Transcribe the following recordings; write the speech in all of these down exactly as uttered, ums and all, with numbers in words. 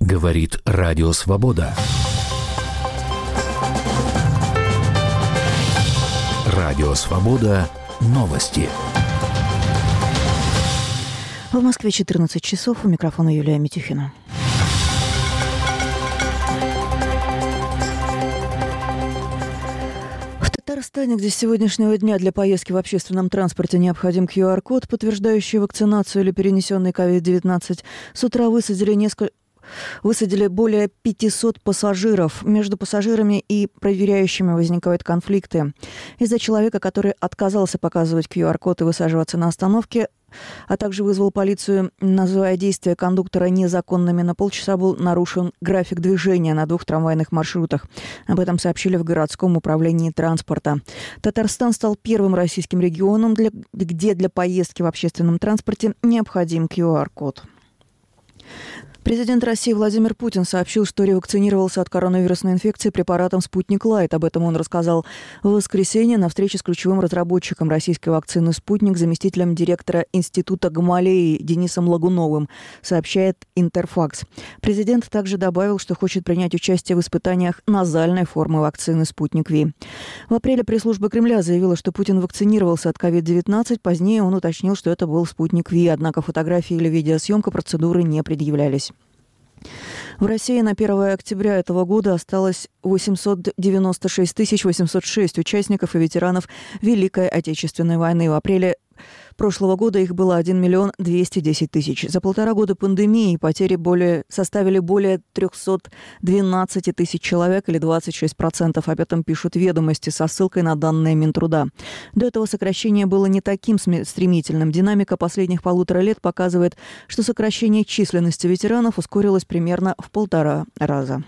Говорит Радио Свобода. Радио Свобода. Новости. В Москве четырнадцать часов. У микрофона Юлия Митюхина. В Татарстане, где с сегодняшнего дня для поездки в общественном транспорте необходим ку ар код, подтверждающий вакцинацию или перенесенный ковид девятнадцать, с утра высадили несколько... Высадили более пятисот пассажиров. Между пассажирами и проверяющими возникают конфликты. Из-за человека, который отказался показывать ку ар код и высаживаться на остановке, а также вызвал полицию, называя действия кондуктора незаконными, на полчаса был нарушен график движения на двух трамвайных маршрутах. Об этом сообщили в городском управлении транспорта. Татарстан стал первым российским регионом, для, где для поездки в общественном транспорте необходим ку ар код. Президент России Владимир Путин сообщил, что ревакцинировался от коронавирусной инфекции препаратом «Спутник Лайт». Об этом он рассказал в воскресенье на встрече с ключевым разработчиком российской вакцины «Спутник», заместителем директора Института Гамалеи Денисом Лагуновым, сообщает Интерфакс. Президент также добавил, что хочет принять участие в испытаниях назальной формы вакцины «Спутник Ви». В апреле пресс-служба Кремля заявила, что Путин вакцинировался от ковид девятнадцать. Позднее он уточнил, что это был «Спутник Ви», однако фотографии или видеосъемка процедуры не предъявлялись. В России на первое октября этого года осталось восемьсот девяносто шесть тысяч восемьсот шесть участников и ветеранов Великой Отечественной войны. В апреле прошлого года их было один миллион двести десять тысяч. За полтора года пандемии потери более, составили более триста двенадцать тысяч человек или двадцать шесть процентов. Об этом пишут «Ведомости» со ссылкой на данные Минтруда. До этого сокращение было не таким стремительным. Динамика последних полутора лет показывает, что сокращение численности ветеранов ускорилось примерно в полтора раза.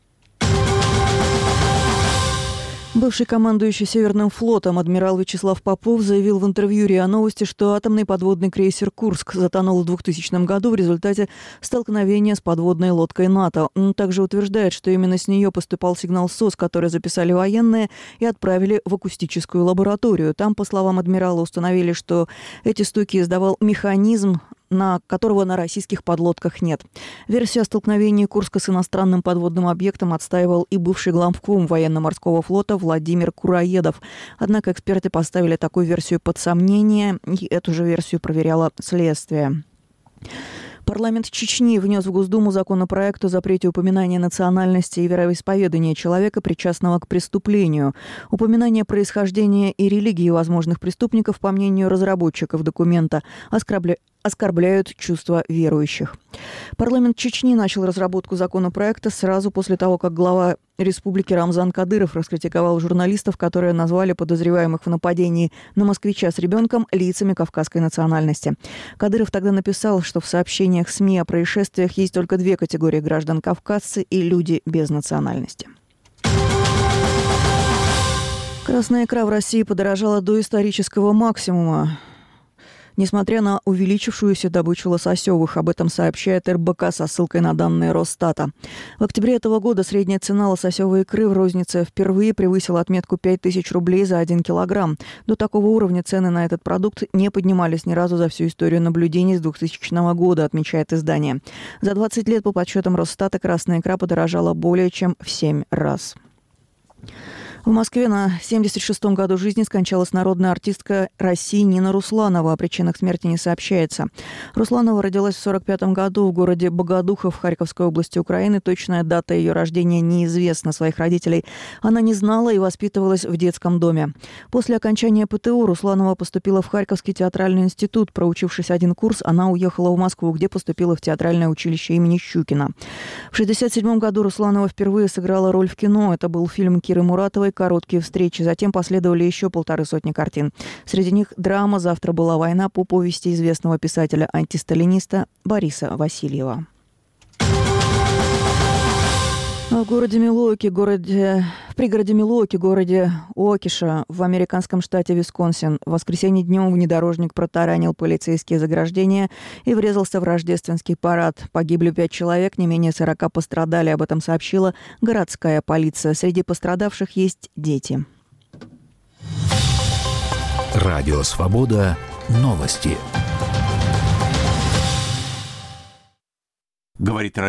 Бывший командующий Северным флотом адмирал Вячеслав Попов заявил в интервью РИА Новости, что атомный подводный крейсер «Курск» затонул в двухтысячном году в результате столкновения с подводной лодкой НАТО. Он также утверждает, что именно с нее поступал сигнал СОС, который записали военные и отправили в акустическую лабораторию. Там, по словам адмирала, установили, что эти стуки издавал механизм, на которого на российских подлодках нет. Версию о столкновении Курска с иностранным подводным объектом отстаивал и бывший главком военно-морского флота Владимир Кураедов. Однако эксперты поставили такую версию под сомнение, и эту же версию проверяло следствие. Парламент Чечни внес в Госдуму законопроект о запрете упоминания национальности и вероисповедания человека, причастного к преступлению. Упоминание происхождения и религии возможных преступников, по мнению разработчиков документа, оскорбля... оскорбляют чувства верующих. Парламент Чечни начал разработку законопроекта сразу после того, как глава республики Рамзан Кадыров раскритиковал журналистов, которые назвали подозреваемых в нападении на москвича с ребенком лицами кавказской национальности. Кадыров тогда написал, что в сообщениях СМИ о происшествиях есть только две категории граждан: кавказцы и люди без национальности. Красная икра в России подорожала до исторического максимума, несмотря на увеличившуюся добычу лососевых. Об этом сообщает эр бэ ка со ссылкой на данные Росстата. В октябре этого года средняя цена лососевой икры в рознице впервые превысила отметку пять тысяч рублей за один килограмм. До такого уровня цены на этот продукт не поднимались ни разу за всю историю наблюдений с двухтысячного года, отмечает издание. За двадцать лет, по подсчетам Росстата, красная икра подорожала более чем в семь раз. В Москве на семьдесят шестом году жизни скончалась народная артистка России Нина Русланова. О причинах смерти не сообщается. Русланова родилась в сорок пятом году в городе Богодухов Харьковской области Украины. Точная дата ее рождения неизвестна. Своих родителей она не знала и воспитывалась в детском доме. После окончания пэ тэ у Русланова поступила в Харьковский театральный институт. Проучившись один курс, она уехала в Москву, где поступила в театральное училище имени Щукина. В шестьдесят седьмом году Русланова впервые сыграла роль в кино. Это был фильм Киры Муратовой «Короткие встречи». Затем последовали еще полторы сотни картин. Среди них драма «Завтра была война» по повести известного писателя-антисталиниста Бориса Васильева. В городе Милуоки, городе, в пригороде Милуоки, городе Уокиша, в американском штате Висконсин, в воскресенье днем внедорожник протаранил полицейские заграждения и врезался в рождественский парад. Погибли пять человек, не менее сорока пострадали. Об этом сообщила городская полиция. Среди пострадавших есть дети. Радио Свобода. Новости. Говорит